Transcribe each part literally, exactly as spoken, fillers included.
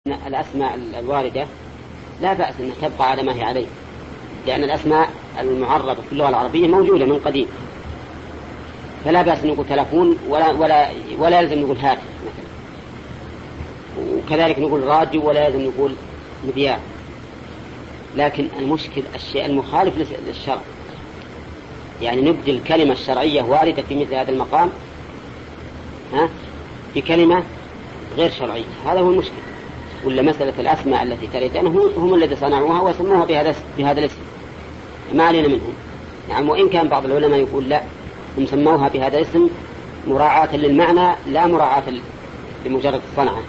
الأسماء الواردة لا بأس أن تبقى على ما هي عليه، لأن الأسماء المعربة في اللغة العربية موجودة من قديم، فلا بأس أن نقول تلفون ولا, ولا, ولا يلزم نقول هاتف مثلا، وكذلك نقول راديو ولا يلزم نقول مذياع. لكن المشكل الشيء المخالف للشرع، يعني نبدل الكلمة الشرعية واردة في مثل هذا المقام ها بكلمة غير شرعية، هذا هو المشكل. ولا مسألة الأسماء التي تريدونه هم الذي صنعوها وسموها بهذا بهذا الاسم، ما علينا منهم. نعم، وإن كان بعض العلماء يقول لا، هم سموها بهذا الاسم مراعاة للمعنى لا مراعاة لمجرد الصنعة.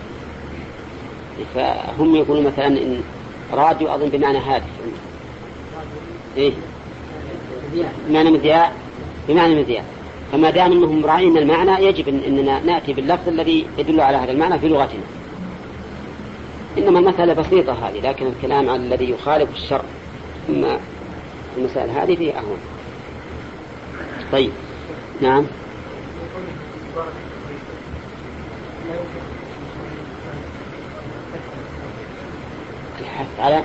فهم يقولون مثلا إن راديو أظن بمعنى هاتف، إيه بمعنى مذياع، بمعنى مذياع. فما دام أنهم مراعين المعنى يجب أننا نأتي باللفظ الذي يدل على هذا المعنى في لغتنا. إنما المسألة بسيطة هذه، لكن الكلام عن الذي يخالف الشرع ثم المسألة هذه فيه أهون. طيب نعم. الحث على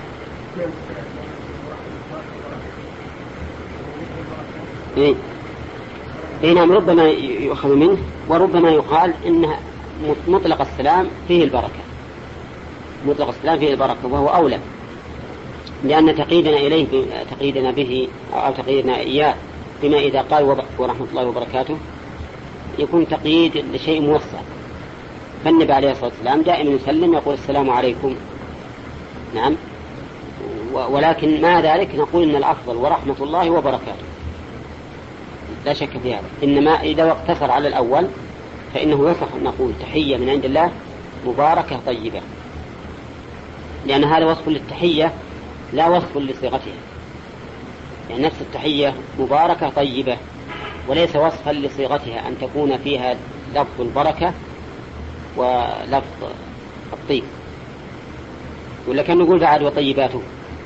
إيه؟ إيه نعم، ربما يؤخذ منه وربما يقال إن مطلق السلام فيه البركة، مطلق السلام فيه البركة وهو أولى، لأن تقييدنا إليه تقييدنا به أو تقييدنا إياه بما إذا قال ورحمة الله وبركاته يكون تقييد لشيء موسع. فالنبي عليه الصلاة والسلام دائما يسلم يقول السلام عليكم. نعم، ولكن مع ذلك نقول إن الأفضل ورحمة الله وبركاته، لا شك في هذا. إنما إذا اقتصر على الأول فإنه يصح أن نقول تحية من عند الله مباركة طيبة، لأن هذا وصف للتحية لا وصف لصيغتها، يعني نفس التحية مباركة طيبة وليس وصفا لصيغتها أن تكون فيها لفظ البركة ولفظ الطيب. ولا كان نقول بعد وطيباته.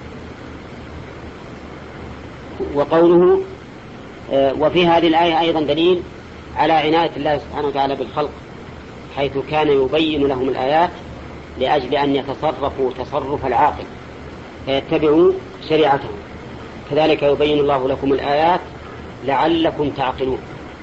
وقوله وفي هذه الآية أيضا دليل على عناية الله سبحانه وتعالى بالخلق، حيث كان يبين لهم الآيات لأجل أن يتصرفوا تصرف العاقل فيتبعوا شريعته. كذلك يبين الله لكم الآيات لعلكم تعقلون.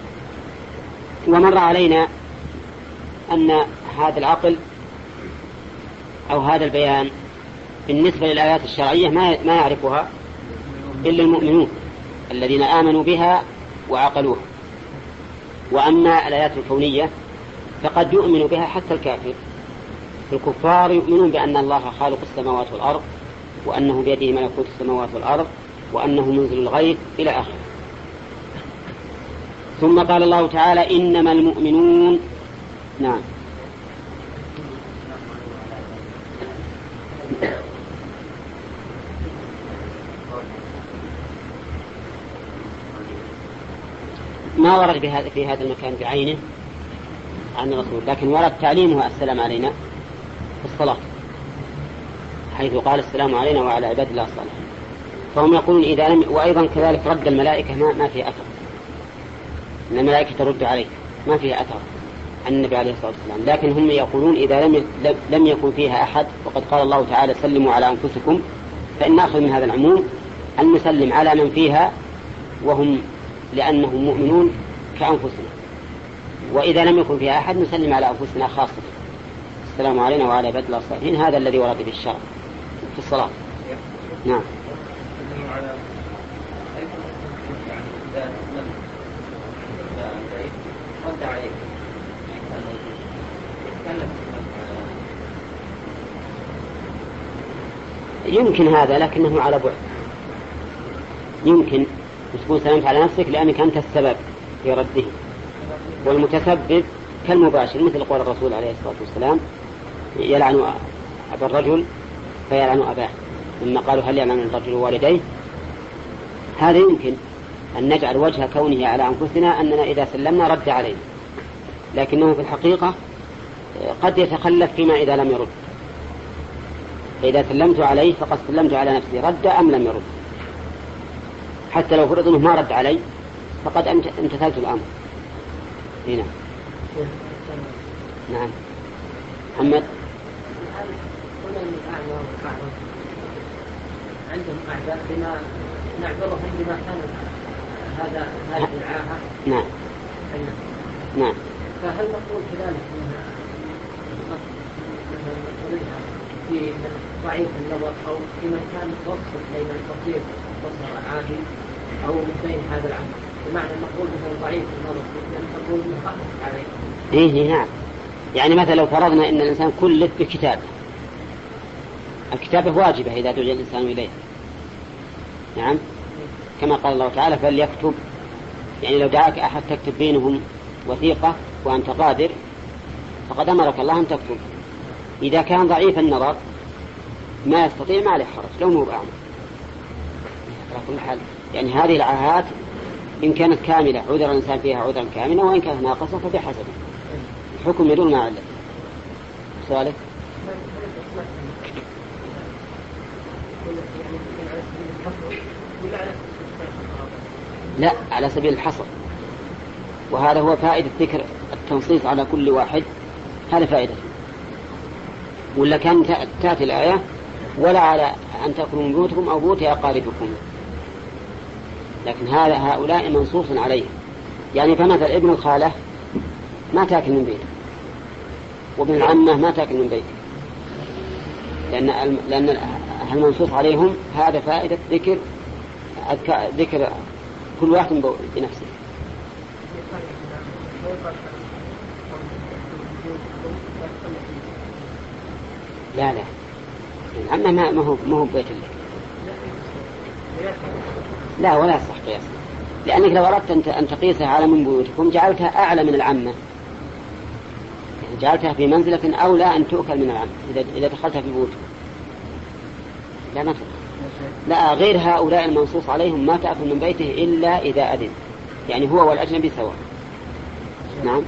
ومر علينا أن هذا العقل أو هذا البيان بالنسبة للآيات الشرعية ما يعرفها إلا المؤمنون الذين آمنوا بها وعقلوها. وأما الآيات الكونية فقد يؤمن بها حتى الكافر. الكفار يؤمنون بأن الله خالق السماوات والأرض، وأنه بيده ملكوت السماوات والأرض، وأنه منزل الغيث إلى آخره. ثم قال الله تعالى إنما المؤمنون. نعم. ما ورد بهذا في هذا المكان بعينه عن الرسول، لكن ورد تعليمه السلام علينا في الصلاة، حيث قال السلام علينا وعلى عباد الله الصالحين. فهم يقولون إذا لم، وأيضا كذلك رد الملائكة ما, ما فيه أثر، إن الملائكة ترد عليه ما فيه أثر عن النبي عليه الصلاة والسلام. لكن هم يقولون إذا لم لم يكن فيها أحد، وقد قال الله تعالى سلموا على أنفسكم، فإن نأخذ من هذا العموم أن نسلم على من فيها وهم لأنهم مؤمنون كأنفسنا، وإذا لم يكن فيها أحد نسلم على أنفسنا خاصة السلام علينا وعلى عباد الله الصالحين. هذا الذي ورد به الشرع في الصلاة. نعم. يمكن هذا، لكنه على بعد. يمكن تكون سلمت على نفسك لأنك أنت السبب في رده، والمتسبب كالمباشر، مثل قول الرسول عليه الصلاة والسلام يلعن أبا الرجل فيلعن أباه، لما قالوا هل يلعن الرجل والديه. هذا يمكن أن نجعل وجه كونه على أنفسنا أننا إذا سلمنا رد علينا، لكنه في الحقيقة قد يتخلف فيما إذا لم يرد. فإذا سلمت عليه فقد سلمت على نفسي رد أم لم يرد، حتى لو فرض أنه ما رد علي فقد امتثلت الأمر. هنا نعم. محمد الأعمى والأعرج عندهم أعذار بما نعذرهم بما كان هذا هذه العاهة. نعم. نعم. فهل نقول كذلك أنها في من ضعيف النظر أو في من كان متوسط بين البصير والبصر عادي أو من بين هذا العمل، بمعنى نقول مثلا ضعيف النظر نقول مخفف عليه. إيه نعم. يعني مثلا لو فرضنا أن الإنسان كلف بكتاب، الكتابة واجبة إذا دعي الإنسان إليه. نعم. كما قال الله تعالى فليكتب، يعني لو دعاك أحد تكتب بينهم وثيقة وأنت قادر فقد أمرك الله أن تكتب. إذا كان ضعيف النظر ما يستطيع ما عليه حرج لو نور أعمى. على كل حال يعني هذه العاهات إن كانت كاملة عذر الإنسان فيها عذرا كاملا، وإن كانت ناقصة فبحسبه، الحكم يدل ما علته. سؤالك؟ لا، على سبيل الحصر، وهذا هو فائدة ذكر التنصيص على كل واحد، هذا فائدة. ولا كان تأتي الآية ولا على أن تأكلوا من بيوتكم أو بيوت أقاربكم، لكن هذا هؤلاء منصوص عليه. يعني فمثل ابن الخالة ما تأكل من بيته، وابن العمة ما تأكل من بيته، لأن لأن المنصوص عليهم هذا فائدة ذكر ذكر كل واحد بنفسه. لا لا العمة ما ما هو ما هو بيت الله. لا ولا يصح قياس، لأنك لو أردت أن تقيسها على من بيوتكم جعلتها أعلى من العمة، يعني جعلتها في منزلة أولى أن تؤكل من العمة إذا إذا دخلتها في بيوتكم. لا ما لا غير هؤلاء المنصوص عليهم ما تأكل من بيته إلا إذا أذن، يعني هو والأجنبي سواء. نعم.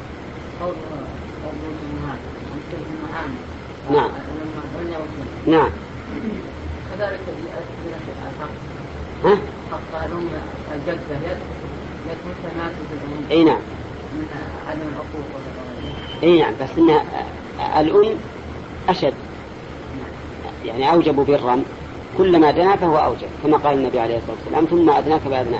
نعم. نعم. كذلك ها؟ حق الأم الجدة يثبت تناسب أي نعم. من عدم العقوق. أي نعم، بس إن الأم أشد، يعني أوجب برا، كلما دنا فهو أوجب، كما قال النبي عليه الصلاة والسلام ثم أدناك بأدناك.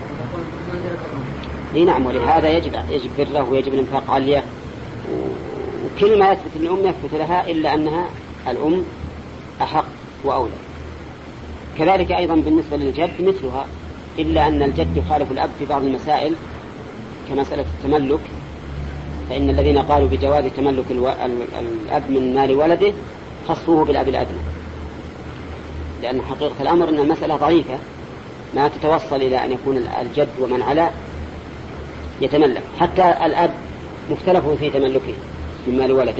أي نعم، ولهذا يجب يجب بره ويجب الإنفاق عليه، وكل ما يثبت الأم يثبت لها، إلا أنها الأم أحق وأولى. كذلك أيضا بالنسبة للجد مثلها، إلا أن الجد يخالف الأب في بعض المسائل كمسألة التملك، فإن الذين قالوا بجواز تملك الو... الأب من مال ولده خصوه بالأب الأدنى، لأن حقيقة الأمر أن المسألة ضعيفة ما تتوصل إلى أن يكون الجد ومن على يتملك، حتى الأب مختلف في تملكه من مال ولده.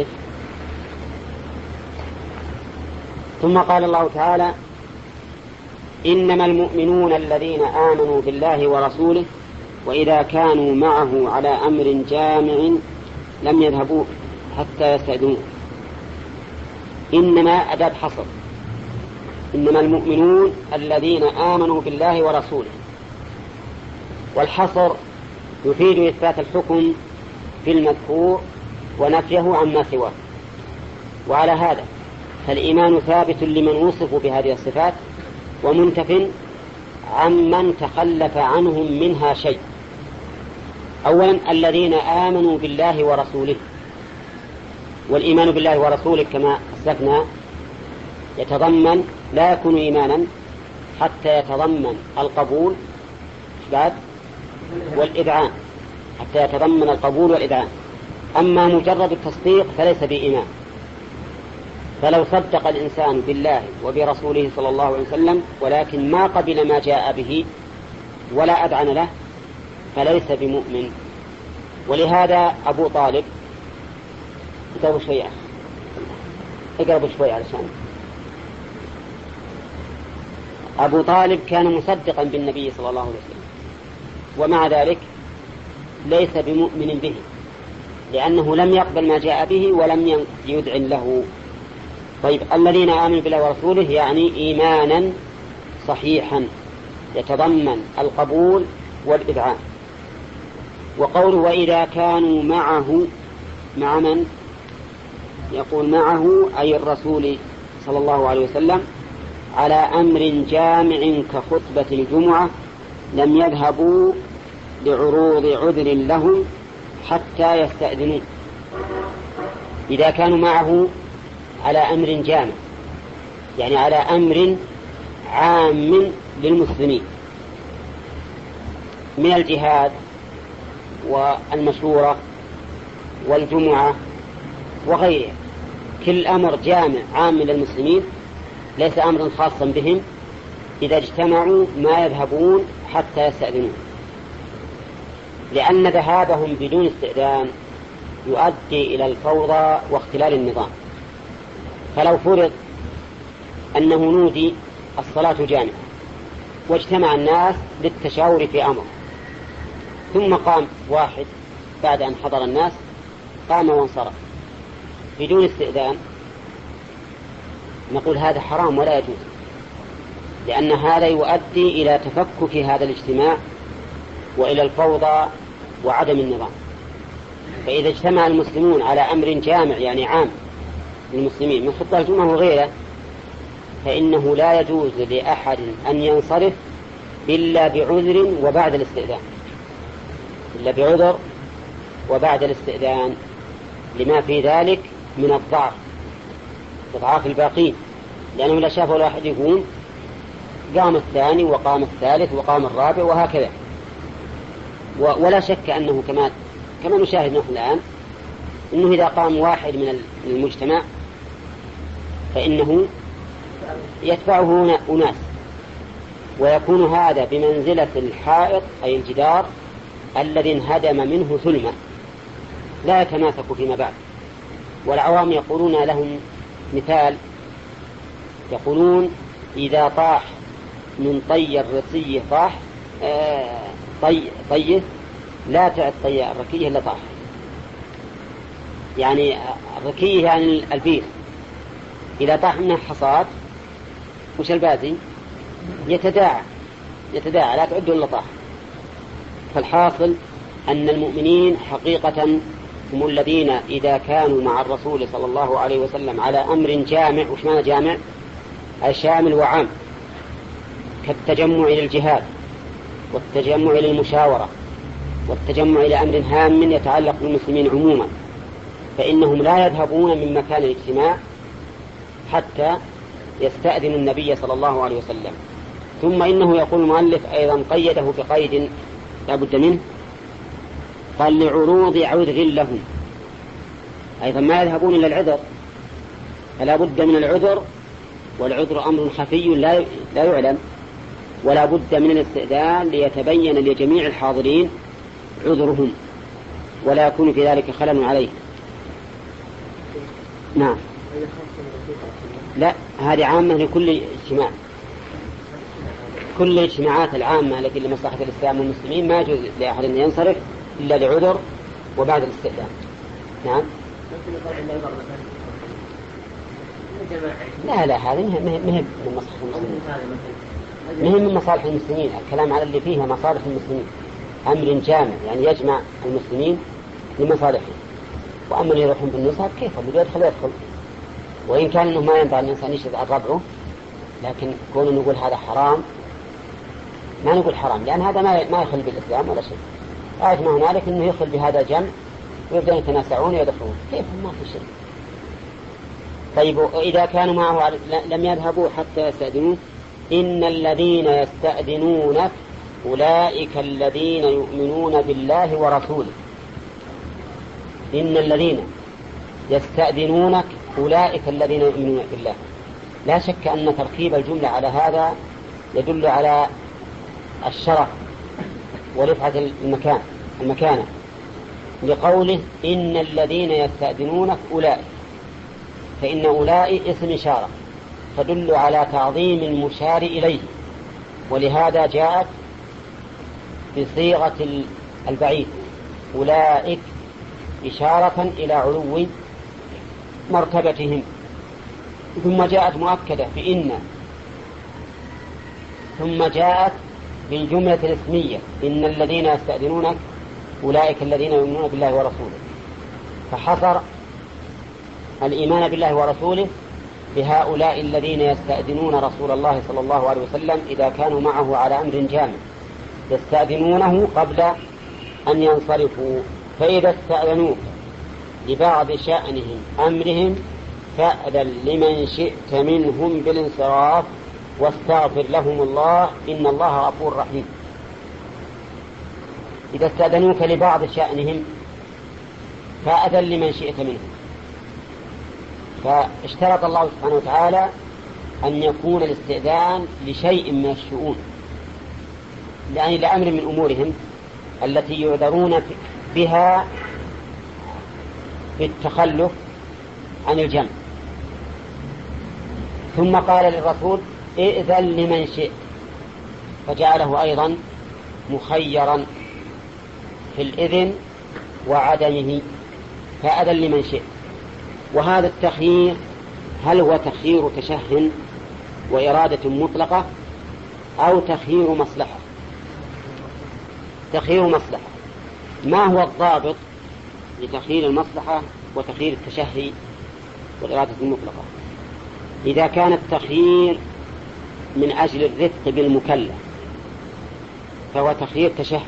ثم قال الله تعالى إنما المؤمنون الذين آمنوا بالله ورسوله وإذا كانوا معه على أمر جامع لم يذهبوا حتى يستأذنوه. إنما أداة حصر، إنما المؤمنون الذين آمنوا بالله ورسوله، والحصر يفيد إثبات الحكم في المذكور ونفيه عما سواه. وعلى هذا فالإيمان ثابت لمن وصفوا بهذه الصفات ومنتف عمن تخلف عنهم منها شيء. أولا الذين آمنوا بالله ورسوله، والإيمان بالله ورسوله كما أسلفنا يتضمن لا يكون إيمانا حتى يتضمن القبول بعد والإذعان، حتى يتضمن القبول والإذعان. أما مجرد التصديق فليس بإيمان، فلو صدق الإنسان بالله وبرسوله صلى الله عليه وسلم ولكن ما قبل ما جاء به ولا أذعن له فليس بمؤمن. ولهذا أبو طالب اقربوا شوية اقربوا شوية علشان أبو طالب كان مصدقا بالنبي صلى الله عليه وسلم، ومع ذلك ليس بمؤمن به، لأنه لم يقبل ما جاء به ولم يدعن له. طيب الذين آمنوا بالله ورسوله يعني إيمانا صحيحا يتضمن القبول والإذعان. وقوله وإذا كانوا معه، مع من؟ يقول معه أي الرسول صلى الله عليه وسلم على أمر جامع كخطبة الجمعة لم يذهبوا لعروض عذر لهم حتى يستأذنوا. إذا كانوا معه على أمر جامع يعني على أمر عام للمسلمين من الجهاد والمشورة والجمعة وغيرها، كل أمر جامع عام للمسلمين ليس أمرا خاصا بهم، إذا اجتمعوا ما يذهبون حتى يستأذنون، لأن ذهابهم بدون استئذان يؤدي إلى الفوضى واختلال النظام. فلو فرض أنه نودي الصلاة جامعة واجتمع الناس للتشاور في أمر، ثم قام واحد بعد أن حضر الناس قام وانصرف بدون استئذان، نقول هذا حرام ولا يجوز، لأن هذا يؤدي إلى تفكك هذا الاجتماع وإلى الفوضى وعدم النظام. فإذا اجتمع المسلمون على أمر جامع يعني عام للمسلمين من خطبة الجمعة وغيره، فإنه لا يجوز لأحد أن ينصرف إلا بعذر وبعد الاستئذان، إلا بعذر وبعد الاستئذان، لما في ذلك من الضعف إضعاف الباقين، لأنهم لا شافوا الواحد يقوم قام الثاني وقام الثالث وقام الرابع وهكذا. ولا شك أنه كما كما نشاهد نحن الآن أنه إذا قام واحد من المجتمع فإنه يتبعه أناس، ويكون هذا بمنزلة الحائط أي الجدار الذي انهدم منه ثلمة لا يتماسك فيما بعد. والعوام يقولون لهم مثال، يقولون إذا طاح من طي الرسية طاح آه طي طيه لا تعد طي الركية إلا طاح، يعني الركية يعني البير إذا طاح منه حصاد وش البازي يتداعى يتداعى لا تعد إلا طاح. فالحاصل أن المؤمنين حقيقة هم الذين إذا كانوا مع الرسول صلى الله عليه وسلم على أمر جامع، وش معنى جامع؟ الشامل وعام، كالتجمع إلى الجهاد والتجمع إلى المشاورة والتجمع إلى أمر هام يتعلق بالمسلمين عموما، فإنهم لا يذهبون من مكان الاجتماع حتى يستأذن النبي صلى الله عليه وسلم. ثم إنه يقول المؤلف أيضا قيده بقيد لا بد منه، قال لعروض عذر لهم، أيضا ما يذهبون إلى العذر، فلا بد من العذر، والعذر أمر خفي لا لا يعلم، ولا بد من الاستئذان ليتبين لجميع الحاضرين عذرهم ولا يكون في ذلك خلل عليه. نعم، لا هذه عامة لكل اجتماع، كل الاجتماعات العامة التي لمصلحة الإسلام والمسلمين ما يجوز لأحد أن ينصرف إلا لعذر وبعد الاستئذان. نعم، لا لا هذا مهم من مصلحة المسلمين، مهم من مصالح المسلمين، الكلام على اللي فيها مصالح المسلمين، أمر جامع يعني يجمع المسلمين لمصالحهم. وأما اللي يروحون بالنصاب كيف اللي يدخل يدخل، وإن كان إنه ما ينبغي الإنسان يشهد على ربعه، لكن كون نقول هذا حرام ما نقول حرام، لأن هذا ما ما يخل بالإسلام ولا شيء. آية ما هنالك إنه يخل بهذا الجمع ويبدأ يتناسعون ويدخلون، كيف ما في شيء. طيب إذا كانوا معه لم يذهبوا حتى يستأذنوه، إن الذين يستأذنونك أولئك الذين يؤمنون بالله ورسوله. إن الذين يستأذنونك أولئك الذين يؤمنون بالله. لا شك أن تركيب الجملة على هذا يدل على الشرف ورفعة المكان المكانة، لقوله إن الذين يستأذنونك أولئك، فإن أولئك اسم إشارة تدل على تعظيم المشار إليه، ولهذا جاءت بصيغة البعيد أولئك إشارة إلى علو مرتبتهم. ثم جاءت مؤكدة بإن، ثم جاءت بالجملة الاسمية إن الذين يستأذنونك أولئك الذين يؤمنون بالله ورسوله، فحصر الإيمان بالله ورسوله بهؤلاء الذين يستأذنون رسول الله صلى الله عليه وسلم إذا كانوا معه على أمر جامع، يستأذنونه قبل أن ينصرفوا، فإذا استأذنوك لبعض شأنهم أمرهم فأذن لمن شئت منهم بالانصراف واستغفر لهم الله إن الله غفور رحيم. إذا استأذنوك لبعض شأنهم فأذن لمن شئت منهم، فاشترط الله سبحانه وتعالى أن يكون الاستئذان لشيء من الشؤون، يعني لأمر من أمورهم التي يعذرون بها بالتخلف عن الجمع. ثم قال للرسول ائذن لمن شئت، فجعله أيضا مخيرا في الإذن وعدمه، فأذن لمن شئت. وهذا التخيير هل هو تخيير تشه وإرادة مطلقة أو تخيير مصلحة؟ تخيير مصلحة. ما هو الضابط لتخيير المصلحة وتخيير التشهي والإرادة المطلقة؟ إذا كان التخيير من أجل الرفق بالمكلف فهو تخيير تشهي،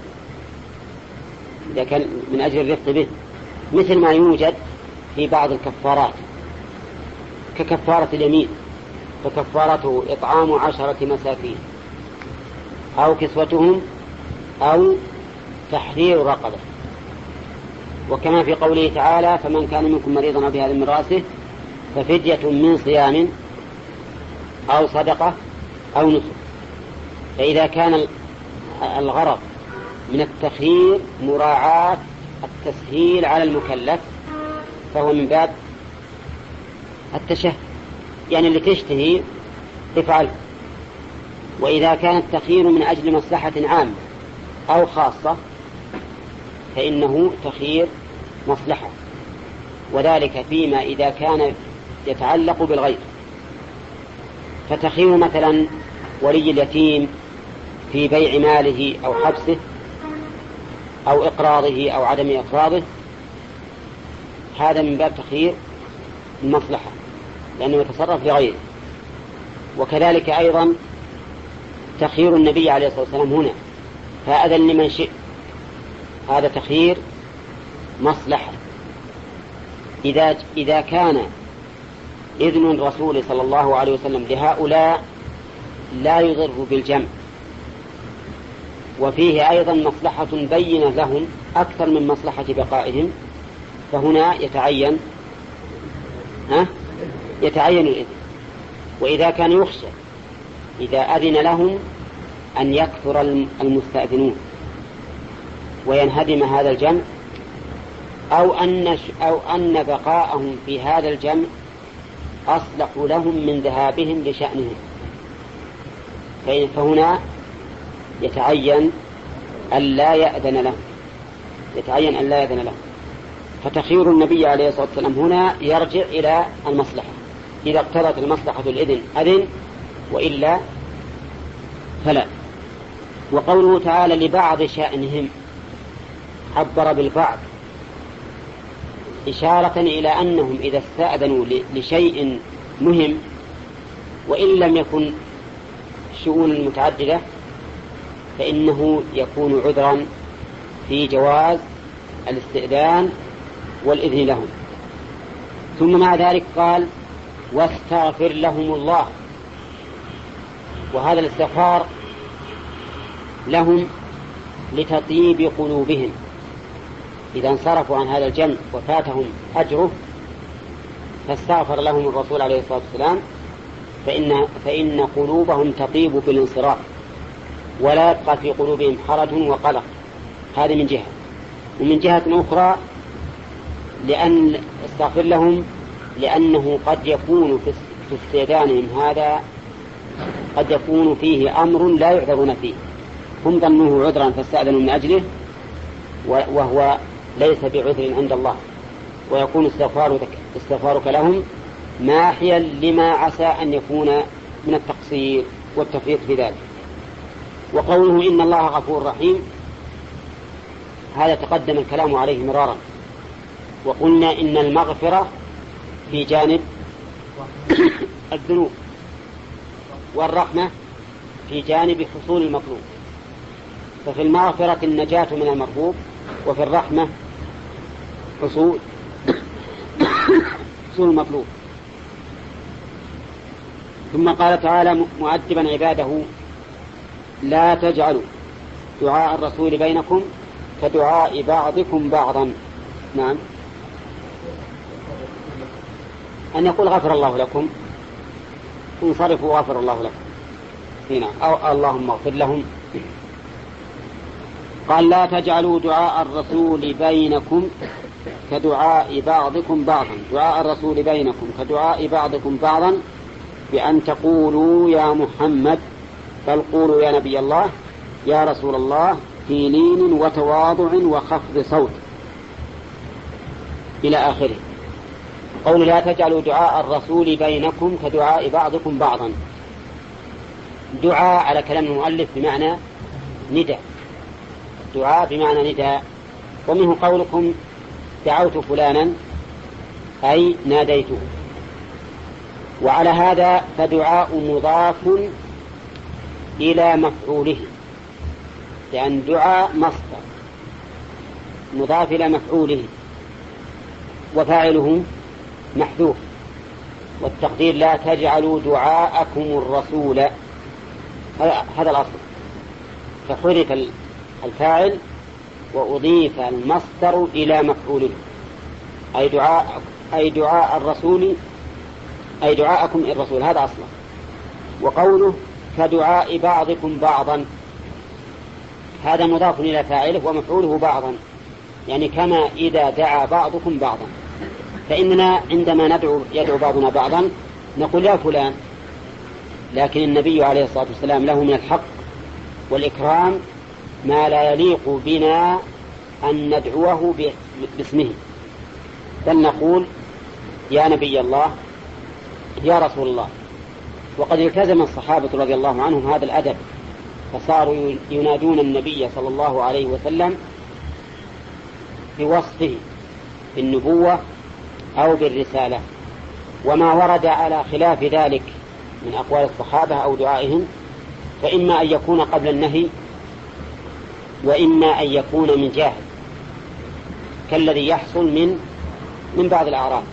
إذا كان من أجل الرفق به، مثل ما يوجد في بعض الكفارات ككفارة اليمين، فكفارته إطعام عشرة مساكين أو كسوتهم أو تحرير رقبة. وكما في قوله تعالى فمن كان منكم مريضا بهذا من رأسه ففدية من صيام أو صدقة أو نسك. فإذا كان الغرض من التخيير مراعاة التسهيل على المكلف فهو من باب التشهي، يعني اللي تشتهي افعل. وإذا كان التخيير من أجل مصلحة عامة أو خاصة فإنه تخيير مصلحة، وذلك فيما إذا كان يتعلق بالغير. فتخيير مثلا ولي اليتيم في بيع ماله أو حبسه أو إقراضه أو عدم إقراضه هذا من باب تخيير المصلحة لأنه يتصرف لغيره. وكذلك أيضا تخيير النبي عليه الصلاة والسلام هنا فأذن لمن شئ، هذا تخيير مصلحة. إذا إذا كان إذن الرسول صلى الله عليه وسلم لهؤلاء لا يضر بالجمع وفيه أيضا مصلحة بينة لهم أكثر من مصلحة بقائهم فهنا يتعين ها يتعين الإذن. وإذا كان يخشى إذا أذن لهم أن يكثر المستأذنون وينهدم هذا الجمع أو أن أو أن بقاءهم في هذا الجمع أصلح لهم من ذهابهم لشأنهم، فهنا يتعين أن لا يأذن لهم يتعين أن لا يأذن لهم. فتخيير النبي عليه الصلاة والسلام هنا يرجع إلى المصلحة، إذا اقتضت المصلحة الإذن أذن وإلا فلا. وقوله تعالى لبعض شأنهم عبر بالبعض إشارة إلى أنهم إذا استأذنوا لشيء مهم وإن لم يكن شؤون متعددة فإنه يكون عذرا في جواز الاستئذان والإذن لهم. ثم مع ذلك قال واستغفر لهم الله، وهذا الاستغفار لهم لتطيب قلوبهم إذا انصرفوا عن هذا الجمع وفاتهم أجره فاستغفر لهم الرسول عليه الصلاة والسلام فإن, فإن قلوبهم تطيب بالانصراف ولا يبقى في قلوبهم حرج وقلق. هذه من جهة. ومن جهة أخرى لأن استغفر لهم لأنه قد يكون في استئذانهم هذا قد يكون فيه أمر لا يعذرون فيه، هم ظنوه عذرا فاستأذنوا من أجله وهو ليس بعذر عند الله، ويكون استغفارك, استغفارك لهم ماحيا لما عسى أن يكون من التقصير والتفريط في ذلك. وقوله إن الله غفور رحيم هذا تقدم الكلام عليه مرارا، وقلنا إن المغفرة في جانب الذنوب، والرحمة في جانب حصول المطلوب. ففي المغفرة النجاة من المرغوب، وفي الرحمة حصول حصول المطلوب. ثم قال تعالى مؤدبا عباده: لا تجعلوا دعاء الرسول بينكم كدعاء بعضكم بعضا. نعم، أن يقول غفر الله لكم، انصرفوا غفر الله لكم هنا، أو اللهم اغفر لهم. قال: لا تجعلوا دعاء الرسول بينكم كدعاء بعضكم بعضا. دعاء الرسول بينكم كدعاء بعضكم بعضا بأن تقولوا يا محمد، بل قولوا يا نبي الله، يا رسول الله، في لين وتواضع وخفض صوت إلى آخره. قول لا تجعلوا دعاء الرسول بينكم كدعاء بعضكم بعضا. دعاء على كلام المؤلف بمعنى نداء، دعاء بمعنى نداء. ومنه قولكم دعوت فلانا أي ناديته. وعلى هذا فدعاء مضاف إلى مفعوله، لأن دعاء مصدر مضاف إلى مفعوله وفاعله محذوف، والتقدير لا تجعلوا دعاءكم الرسول، هذا الأصل. فحذف الفاعل وأضيف المصدر إلى مفعوله، أي دعاء أي دعاء الرسول أي دعاءكم الرسول، هذا أصله. وقوله كدعاء بعضكم بعضا، هذا مضاف إلى فاعله ومفعوله بعضا، يعني كما إذا دعا بعضكم بعضا. فإننا عندما ندعو يدعو بعضنا بعضا نقول يا فلان، لكن النبي عليه الصلاة والسلام له من الحق والإكرام ما لا يليق بنا أن ندعوه باسمه، بل نقول يا نبي الله، يا رسول الله. وقد التزم الصحابة رضي الله عنهم هذا الأدب، فصاروا ينادون النبي صلى الله عليه وسلم بوصفه بالنبوة أو بالرسالة. وما ورد على خلاف ذلك من أقوال الصحابة أو دعائهم فإما أن يكون قبل النهي، وإما أن يكون من جاهل، كالذي يحصل من من بعض الأعراض.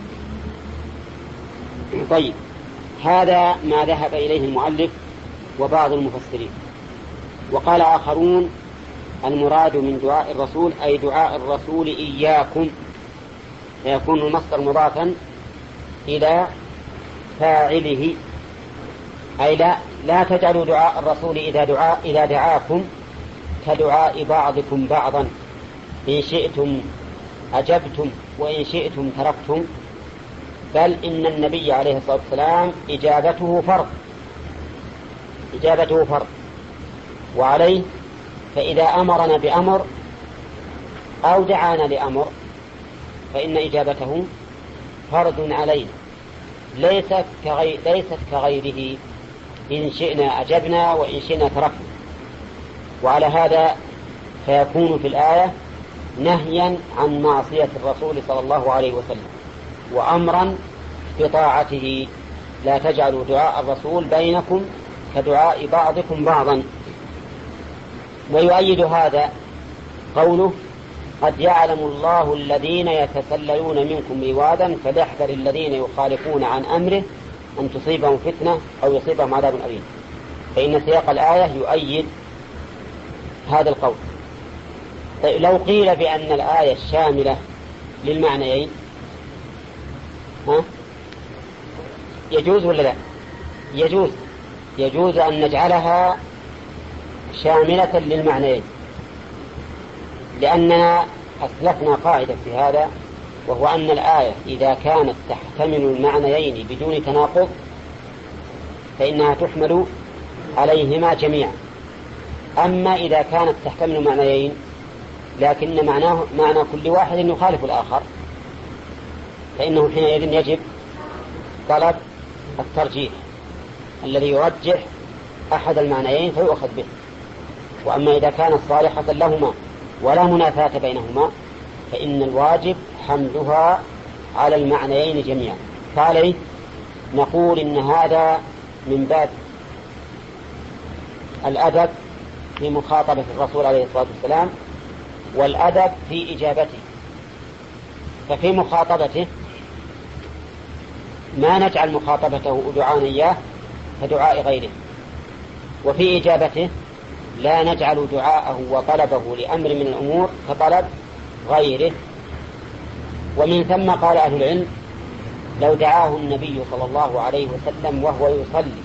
طيب، هذا ما ذهب إليه المؤلف وبعض المفسرين. وقال آخرون المراد من دعاء الرسول أي دعاء الرسول إياكم، فيكون المصدر مضافا إلى فاعله، أي لا, لا تجعلوا دعاء الرسول إذا, دعاء إذا دعاكم كدعاء بعضكم بعضا، إن شئتم أجبتم وإن شئتم تركتم، بل إن النبي عليه الصلاة والسلام إجابته فرض إجابته فرض وعليه، فإذا أمرنا بأمر أو دعانا لأمر فإن إجابته فرض علينا، ليست كغير ليست كغيره، إن شئنا أجبنا وإن شئنا تركنا. وعلى هذا فيكون في الآية نهيا عن معصية الرسول صلى الله عليه وسلم، وأمرا بطاعته. لا تجعلوا دعاء الرسول بينكم كدعاء بعضكم بعضا. ويؤيد هذا قوله قد يعلم الله الذين يتسللون منكم لواذا فليحذر الذين يخالفون عن أمره أن تصيبهم فتنة أو يصيبهم عذاب أليم. فإن سياق الآية يؤيد هذا القول. لو قيل بأن الآية الشاملة للمعنيين ها؟ يجوز ولا لا؟ يجوز يجوز أن نجعلها شاملة للمعنيين، لأننا أسلفنا قاعدة في هذا، وهو أن الآية إذا كانت تحتمل المعنيين بدون تناقض فإنها تحمل عليهما جميعا. أما إذا كانت تحتمل معنيين لكن معناه معنى كل واحد يخالف الآخر فإنه حينئذ يجب طلب الترجيح الذي يرجح أحد المعنيين فيؤخذ به. وأما إذا كانت صالحة لهما ولا منافاة بينهما فإن الواجب حملها على المعنيين جميعا. فعليه نقول إن هذا من باب الأدب في مخاطبة الرسول عليه الصلاة والسلام والأدب في إجابته. ففي مخاطبته ما نجعل مخاطبته دعاء إياه كدعاء غيره، وفي إجابته لا نجعل دعاءه وطلبه لأمر من الأمور كطلب غيره. ومن ثم قال أهل العلم لو دعاه النبي صلى الله عليه وسلم وهو يصلي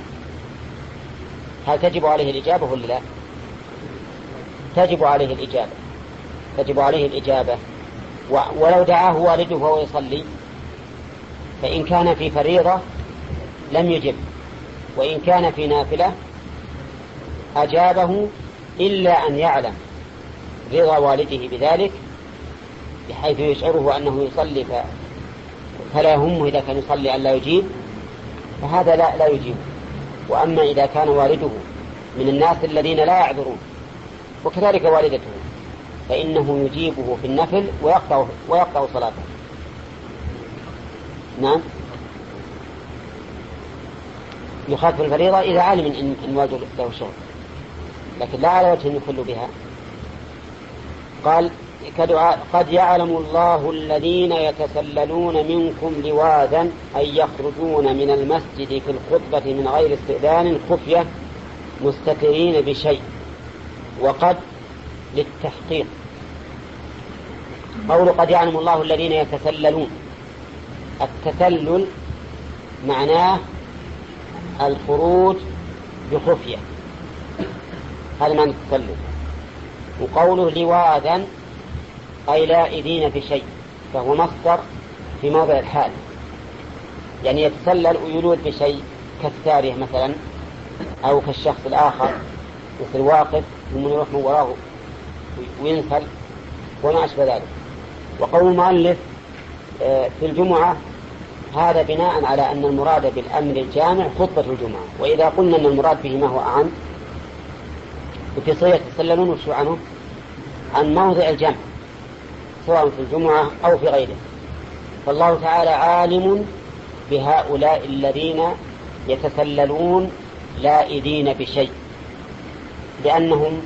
هل تجب عليه الإجابة ولا لا؟ تجب عليه الإجابة، تجب عليه الإجابة. ولو دعاه والده وهو يصلي فإن كان في فريضة لم يجب، وإن كان في نافلة أجابه، إلا أن يعلم رضا والده بذلك بحيث يشعره أنه يصلي فلا يهمه إذا كان يصلي أن لا يجيب، فهذا لا, لا يجيب. وأما إذا كان والده من الناس الذين لا يعذرون وكذلك والدته فإنه يجيبه في النفل ويقطع, ويقطع صلاته. نعم، يخاف الفريضة إذا علم إن, إن والده له شغل، لكن لا على وجه يخل بها. قال كدعاء قد يعلم الله الذين يتسللون منكم لواذا أي يخرجون من المسجد في الخطبة من غير استئذان خفية مستترين بشيء، وقد للتحقيق. قول قد يعلم الله الذين يتسللون، التسلل معناه الخروج بخفية، هذا معنى التسلل. وقوله لواذا أي لائذين بشيء، فهو مصدر في موضع الحال، يعني يتسلل ويلوذ بشيء كالسارية مثلا أو كالشخص الآخر مثل واقف ومن يروح من وراه وينسل وما أشبه ذلك. وقول المؤلف في الجمعة هذا بناء على أن المراد بالأمر الجامع خطبة الجمعة، وإذا قلنا أن المراد به ما هو أعم وفي صيغة يتسللون وشو عنه عن موضع الجمع سواء في الجمعة أو في غيره. فالله تعالى عالم بهؤلاء الذين يتسللون لائذين بشيء لأنهم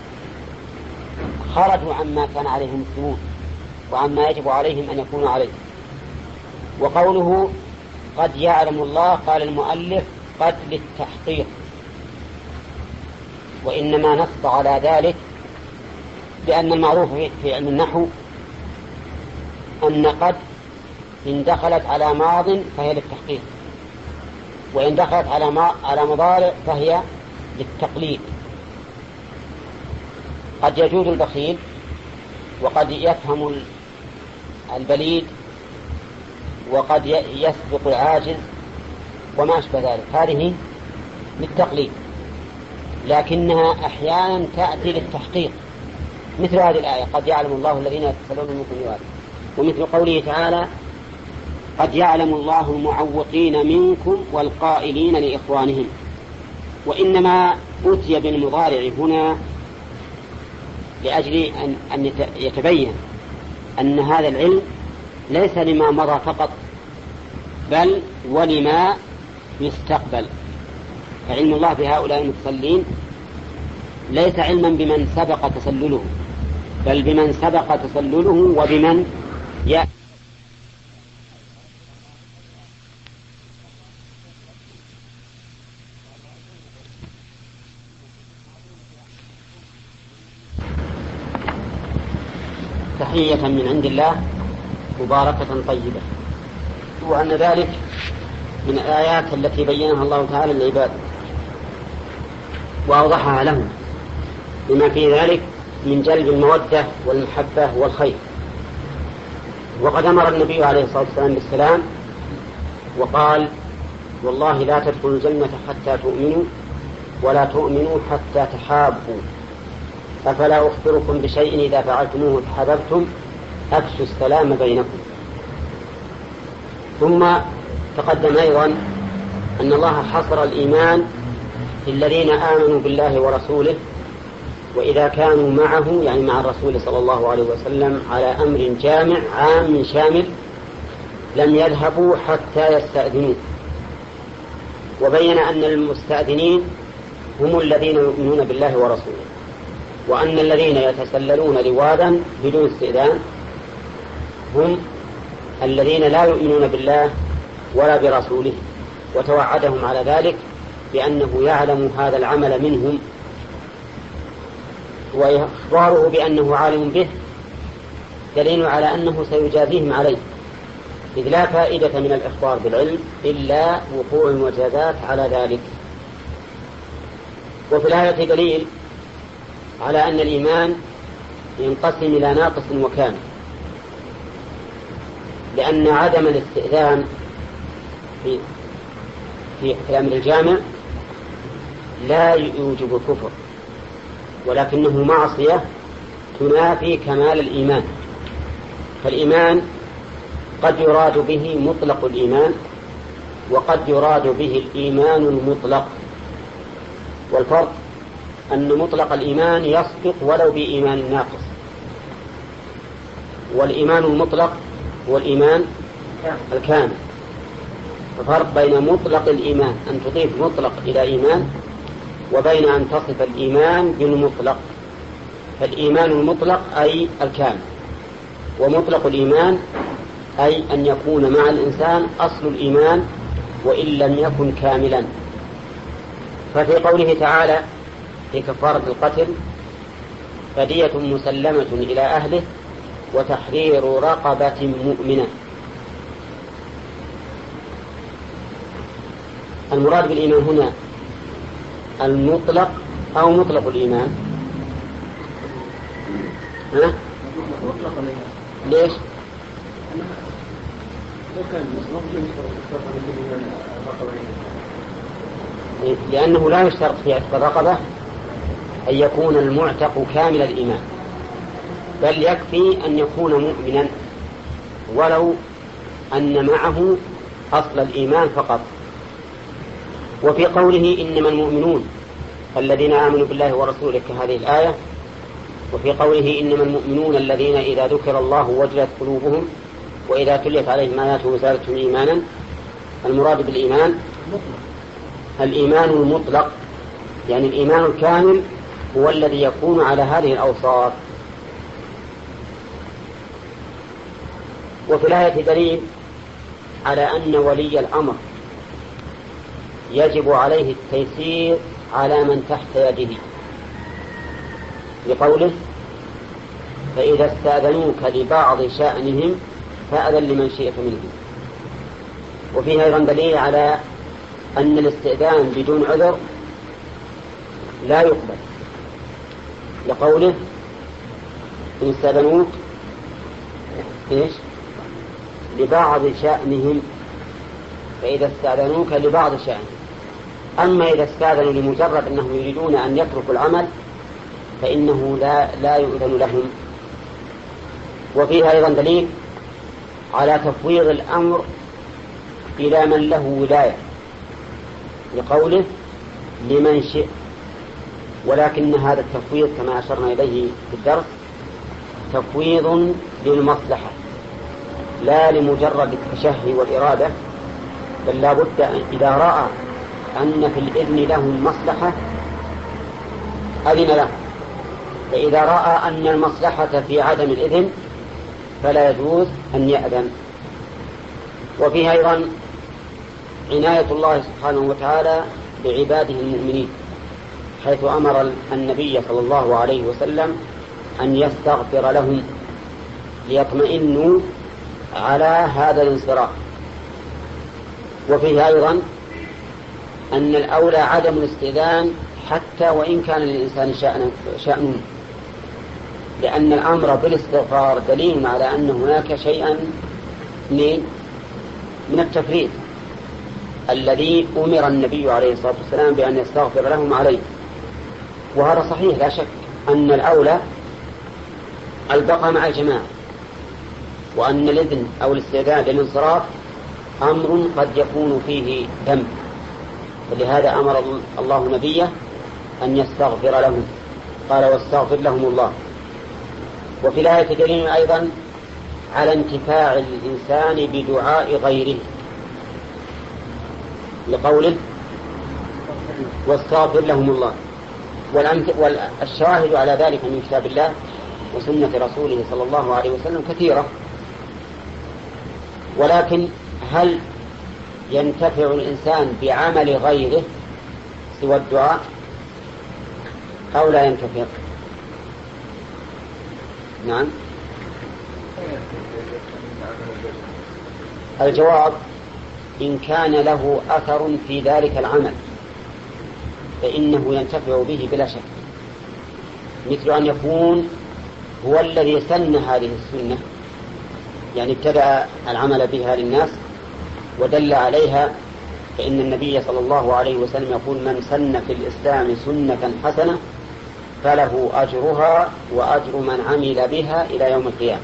خرجوا عما كان عليهم المسلمون وعما يجب عليهم أن يكونوا عليه. وقوله قد يعلم الله قال المؤلف قد للتحقيق، وإنما نص على ذلك لأن المعروف في علم النحو أن قد إن دخلت على ماض فهي للتحقيق، وإن دخلت على ما على مضارع فهي للتقليد. قد يجود البخيل وقد يفهم البليد وقد يسبق العاجز وما أشبه ذلك، هذه للتقليد، لكنها أحيانا تأتي للتحقيق مثل هذه الآية قد يعلم الله الذين يتسللون منكم لواذا، ومثل قوله تعالى قد يعلم الله المعوقين منكم والقائلين لإخوانهم. وإنما أتي بالمضارع هنا لأجل أن, أن يتبين أن هذا العلم ليس لما مضى فقط بل ولما يستقبل. فعلم الله بهؤلاء المتصلين ليس علما بمن سبق تسلله بل بمن سبق تسلله وبمن يأتي. تحية من عند الله مباركة طيبة. وأن ذلك من الآيات التي بينها الله تعالى للعباد وأوضحها لهم بما في ذلك من جلب المودة والمحبة والخير. وقد أمر النبي عليه الصلاة والسلام بالسلام وقال والله لا تدخلوا الجنة حتى تؤمنوا ولا تؤمنوا حتى تحابوا، أفلا أخبركم بشيء إذا فعلتموه تحاببتم أفشوا السلام بينكم. ثم تقدم أيضا أن الله حصر الإيمان في الذين آمنوا بالله ورسوله وإذا كانوا معه يعني مع الرسول صلى الله عليه وسلم على أمر جامع عام شامل لم يذهبوا حتى يستأذنوا وبين أن المستأذنين هم الذين يؤمنون بالله ورسوله، وأن الذين يتسللون لوادا بدون استئذان هم الذين لا يؤمنون بالله ولا برسوله، وتوعدهم على ذلك بأنه يعلم هذا العمل منهم، وإخباره بأنه عالم به دليل على أنه سيجازيهم عليه، إذ لا فائدة من الإخبار بالعلم إلا وقوع المجازات على ذلك. وفي الآية دليل على أن الإيمان ينقسم إلى ناقص وكامل، لأن عدم الاستئذان في في الأمر الجامع لا يوجب الكفر، ولكنه معصية تنافي كمال الإيمان. فالإيمان قد يراد به مطلق الإيمان، وقد يراد به الإيمان المطلق، والفرق أن مطلق الإيمان يصدق ولو بإيمان ناقص، والإيمان المطلق هو الإيمان الكامل. ففرق بين مطلق الإيمان أن تضيف مطلق إلى إيمان، وبين أن تصف الإيمان بالمطلق. فالإيمان المطلق أي الكامل، ومطلق الإيمان أي أن يكون مع الإنسان أصل الإيمان وإن لم يكن كاملا. ففي قوله تعالى في كفارة القتل فدية مسلمة إلى أهله وتحرير رقبة مؤمنة، المراد بالإيمان هنا المطلق أو مطلق الإيمان؟ ها؟ مطلق الإيمان. ليش؟ لأنه لا يشترط في عتق الرقبة أن يكون المعتق كامل الإيمان، بل يكفي أن يكون مؤمنا ولو أن معه أصل الإيمان فقط. وفي قوله إنما المؤمنون الذين آمنوا بالله ورسوله كهذه الآية، وفي قوله إنما المؤمنون الذين إذا ذكر الله وجلت قلوبهم وإذا تليت عليهم آياته زادتهم إيمانا، المراد بالإيمان الإيمان المطلق، يعني الإيمان الكامل هو الذي يكون على هذه الأوصاف. وفي الآية دليل على أن ولي الأمر يجب عليه التيسير على من تحت يده، لقوله فإذا استأذنوك لبعض شأنهم فأذن لمن شئت منهم. وفيها أيضا دليل على أن الاستئذان بدون عذر لا يقبل، لقوله إن استأذنوك إيش لبعض شأنهم، فإذا استأذنوك لبعض شأنهم. أما إذا استأذنوا لمجرد أنهم يريدون أن يتركوا العمل فإنه لا, لا يؤذن لهم. وفيها أيضا دليل على تفويض الأمر إلى من له ولاية، لقوله لمن شئ، ولكن هذا التفويض كما أشرنا إليه في الدرس تفويض للمصلحة لا لمجرد التشهي والإرادة، بل لا بد إذا رأى أن في الإذن له المصلحة أذن له، فإذا رأى أن المصلحة في عدم الإذن فلا يجوز أن يأذن. وفيها أيضا عناية الله سبحانه وتعالى بعباده المؤمنين، حيث أمر النبي صلى الله عليه وسلم أن يستغفر لهم ليطمئنوا على هذا الانصراف. وفيه أيضا أن الأولى عدم الاستئذان حتى وإن كان للإنسان شأن، لأن الأمر بالاستغفار دليل على أن هناك شيئا من التفريط الذي أمر النبي عليه الصلاة والسلام بأن يستغفر لهم عليه. وهذا صحيح، لا شك أن الأولى البقاء مع الجماعة، وأن الإذن أو الاستئذان للانصراف أمر قد يكون فيه ذنب، ولهذا أمر الله نبيه أن يستغفر لهم، قال واستغفر لهم الله. وفي الآية دليل أيضا على انتفاع الإنسان بدعاء غيره، لقوله واستغفر لهم الله. والشاهد على ذلك من كتاب الله وسنة رسوله صلى الله عليه وسلم كثيرة. ولكن هل ينتفع الإنسان بعمل غيره سوى الدعاء أو لا ينتفع؟ نعم. الجواب: إن كان له أثر في ذلك العمل فإنه ينتفع به بلا شك، مثل أن يكون هو الذي سن هذه السنة، يعني ابتدأ العمل بها للناس ودل عليها، فإن النبي صلى الله عليه وسلم يقول: من سن في الإسلام سنة حسنة فله أجرها وأجر من عمل بها إلى يوم القيامة.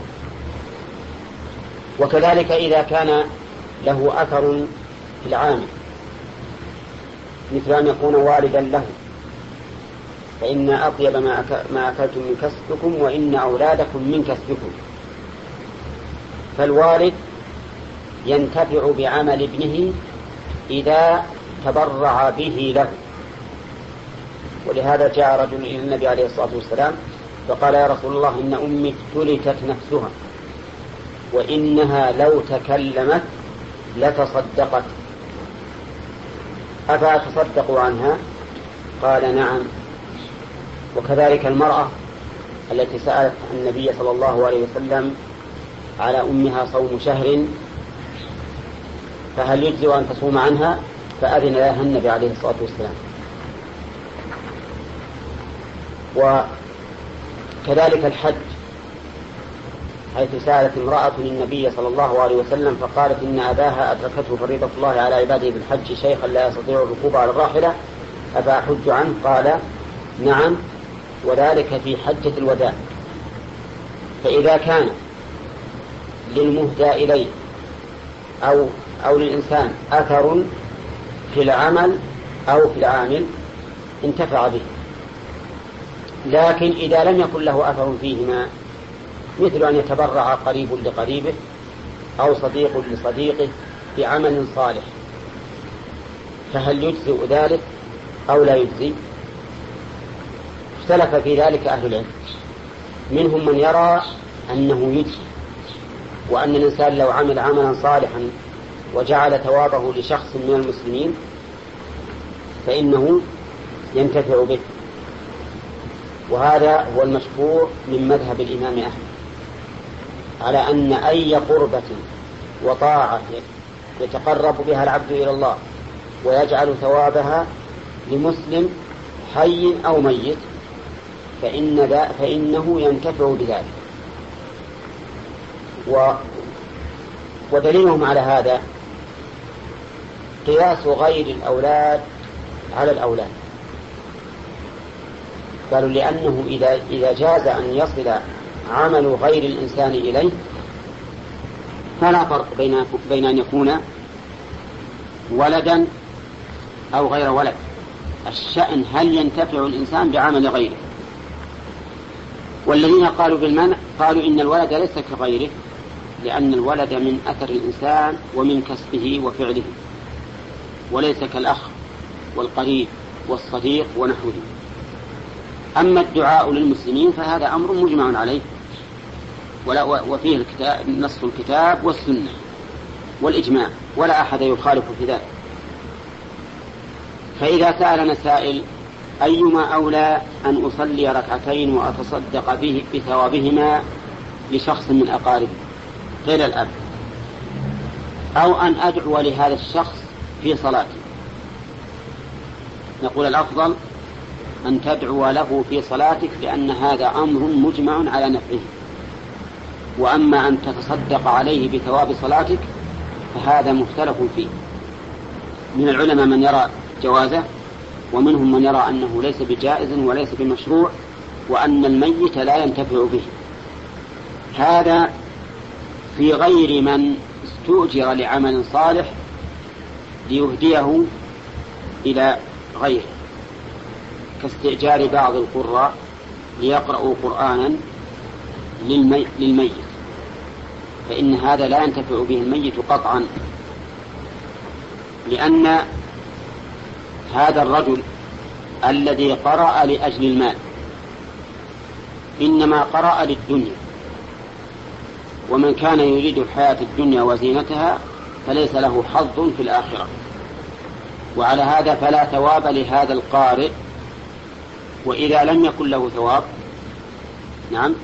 وكذلك إذا كان له أثر في العامل، مثل أن يكون والدا له، فإن أطيب ما أكلتم من كسبكم وإن أولادكم من كسبكم. فالوالد ينتفع بعمل ابنه إذا تبرع به له. ولهذا جاء رجل إلى النبي عليه الصلاة والسلام فقال: يا رسول الله، إن أمي افتلتت نفسها وإنها لو تكلمت لتصدقت، أفأتصدق عنها؟ قال: نعم. وكذلك المرأة التي سألت النبي صلى الله عليه وسلم على أمها صوم شهر فهل يجزئ أن تصوم عنها؟ فأذن لها النبي عليه الصلاة والسلام. وكذلك الحج، حيث سألت امرأة النبي صلى الله عليه وسلم فقالت: إن أباها أدركته فريضة الله على عباده بالحج شيخا لا يستطيع الركوب على الراحلة أفأحج عنه؟ قال: نعم، وذلك في حجة الوداع. فإذا كان للمهدى إليه أو, أو للإنسان أثر في العمل أو في العامل انتفع به. لكن إذا لم يكن له أثر فيهما، مثل أن يتبرع قريب لقريبه أو صديق لصديقه بعمل صالح، فهل يجزئ ذلك أو لا يجزي؟ اختلف في ذلك أهل العلم. منهم من يرى أنه يجزي، وأن الإنسان لو عمل عملا صالحا وجعل ثوابه لشخص من المسلمين فإنه ينتفع به، وهذا هو المشهور من مذهب الإمام أحمد، على أن أي قربة وطاعة يتقرب بها العبد إلى الله ويجعل ثوابها لمسلم حي أو ميت فإن ذا فإنه ينتفع بذلك. و ودليلهم على هذا قياس غير الأولاد على الأولاد. قالوا: لأنه إذا, إذا جاز أن يصل عمل غير الإنسان إليه فلا فرق بين, بين أن يكون ولدا أو غير ولد. الشأن هل ينتفع الإنسان بعمل غيره. والذين قالوا بالمنع قالوا إن الولد ليس كغيره، لأن الولد من أثر الإنسان ومن كسبه وفعله، وليس كالأخ والقريب والصديق ونحوه. أما الدعاء للمسلمين فهذا أمر مجمع عليه، وفيه الكتاب نص الكتاب والسنة والإجماع، ولا أحد يخالف في ذلك. فإذا سألنا سائل: أيما أولى أن أصلي ركعتين وأتصدق به بثوابهما لشخص من أقاربي غير الأب، أو أن أدعو لهذا الشخص في صلاتي؟ نقول: الأفضل أن تدعو له في صلاتك، لأن هذا أمر مجمع على نفعه. وأما أن تتصدق عليه بثواب صلاتك فهذا مختلف فيه. من العلماء من يرى جوازه، ومنهم من يرى أنه ليس بجائز وليس بمشروع، وأن الميت لا ينتفع به. هذا في غير من استؤجر لعمل صالح ليهديه إلى غيره، كاستئجار بعض القراء ليقرأوا قرآنا للمي... للميت، فإن هذا لا ينتفع به الميت قطعا، لأن هذا الرجل الذي قرأ لأجل المال إنما قرأ للدنيا، ومن كان يريد الحياة الدنيا وزينتها فليس له حظ في الآخرة، وعلى هذا فلا ثواب لهذا القارئ. وإذا لم يكن له ثواب، نعم،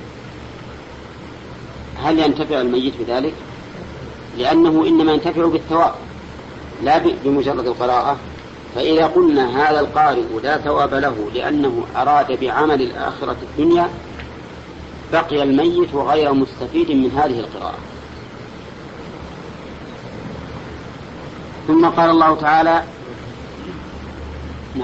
هل ينتفع الميت بذلك؟ لأنه إنما ينتفع بالثواب لا بمجرد القراءة. فإذا قلنا هذا القارئ لا ثواب له لأنه أراد بعمل الآخرة الدنيا، بقي الميت غير مستفيد من هذه القراءة. ثم قال الله تعالى: نعم،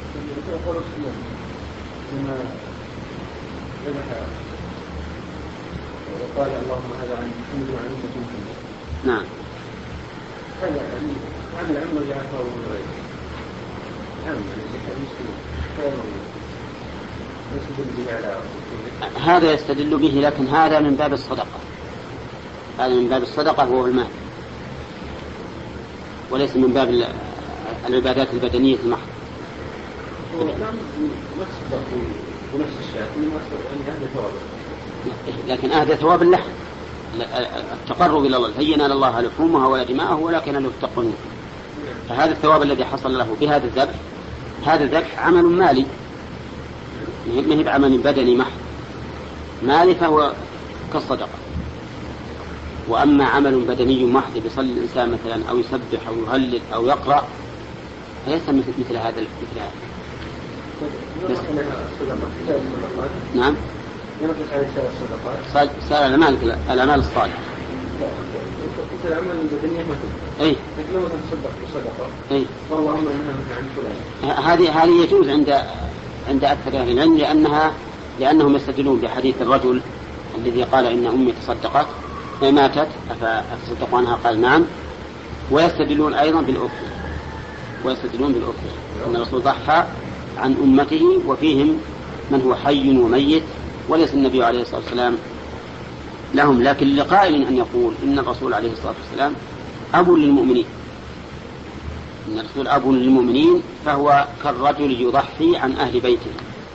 وقال اللهم هذا عن محمد وعن أمة محمد. نعم، هذا عمل عمل جعفر من غيره عمل المسلم. هذا يستدل به، لكن هذا من باب الصدقة، هذا من باب الصدقة وهو المال، وليس من باب العبادات البدنية المحضة. ونفس الشيء أهدى ثواب، لكن أهدى ثواب اللحم، التقرب إلى الله، هينا لله لحومها ولا دماءه ولكن له التقوى. فهذا الثواب الذي حصل له بهذا الذبح، هذا الذبح عمل مالي، ما هي بعمل بدني محض، مالي فهو كالصدقة. وأما عمل بدني محض بيصلي الإنسان مثلا أو يسبح أو يهلل أو يقرأ فليس مثل هذا مثل هذا. نعم، سأل الأعمال الأعمال الصالحة. أي أي هذه هذه يجوز عند عند أكثر أهل العلم، لأنها لأنهم يستدلون بحديث الرجل الذي قال إن أمي تصدقت ماتت أفتصدق عنها، قال نعم. ويستدلون أيضا بالأضحية، ويستدلون بالأضحية أن الرسول ضحى عن أمته وفيهم من هو حي وميت، وليس النبي عليه الصلاة والسلام لهم. لكن لقائل أن يقول إن الرسول عليه الصلاة والسلام أب للمؤمنين، إن الرسول أب للمؤمنين، فهو كالرجل يضحي عن أهل بيته.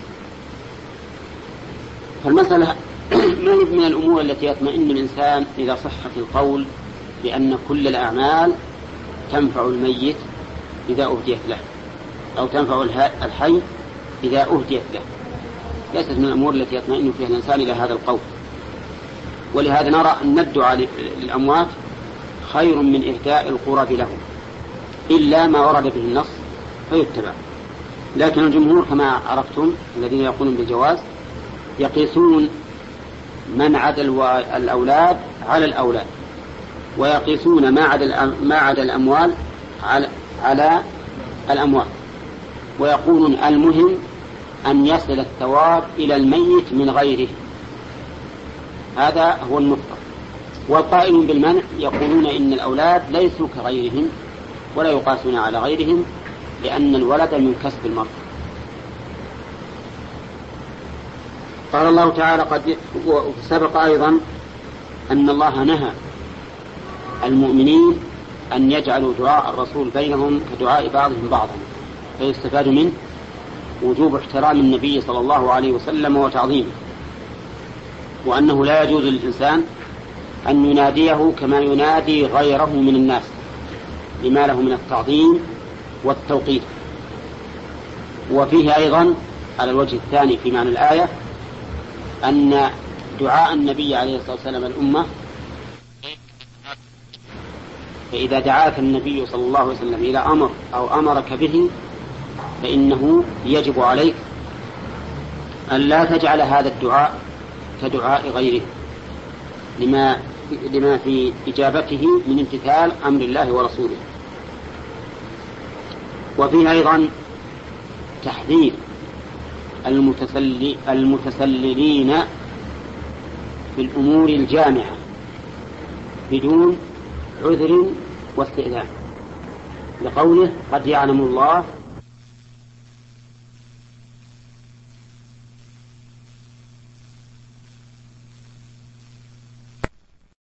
فالمسألة ما هي من الأمور التي يطمئن الإنسان إذا صحت القول بأن كل الأعمال تنفع الميت إذا أهديت له، أو تنفع الحي إذا أهديت له. ليست من الأمور التي يطمئن فيها الإنسان إلى هذا القول. ولهذا نرى أن الدعاء للأموات خير من إهداء القرب لهم، إلا ما ورد به النص فيتبع. لكن الجمهور كما عرفتم الذين يقولون بالجواز يقيسون من عدا الأولاد على الأولاد، ويقيسون ما عدا ما عدا الأموال على على الأموال، ويقولون المهم أن يصل الثواب إلى الميت من غيره. هذا هو النقطة. والقائلون بالمنع يقولون إن الأولاد ليسوا كغيرهم ولا يقاسون على غيرهم، لأن الولد من كسب المرء. قال الله تعالى: قد سبق أيضا أن الله نهى المؤمنين أن يجعلوا دعاء الرسول بينهم كدعاء بعضهم بعضا، فيستفاد منه وجوب احترام النبي صلى الله عليه وسلم وتعظيمه، وأنه لا يجوز للإنسان أن يناديه كما ينادي غيره من الناس لما له من التعظيم والتوقير. وفيه أيضا على الوجه الثاني في معنى الآية أن دعاء النبي عليه الصلاة والسلام الأمة، فإذا دعاك النبي صلى الله عليه وسلم إلى أمر أو أمرك به فإنه يجب عليك أن لا تجعل هذا الدعاء كدعاء غيره، لما لما في إجابته من امتثال أمر الله ورسوله. وفيه أيضا تحذير المتسلي المتسللين بالأمور الجامعة بدون عذر واستئذان، لقوله: قد يعلم الله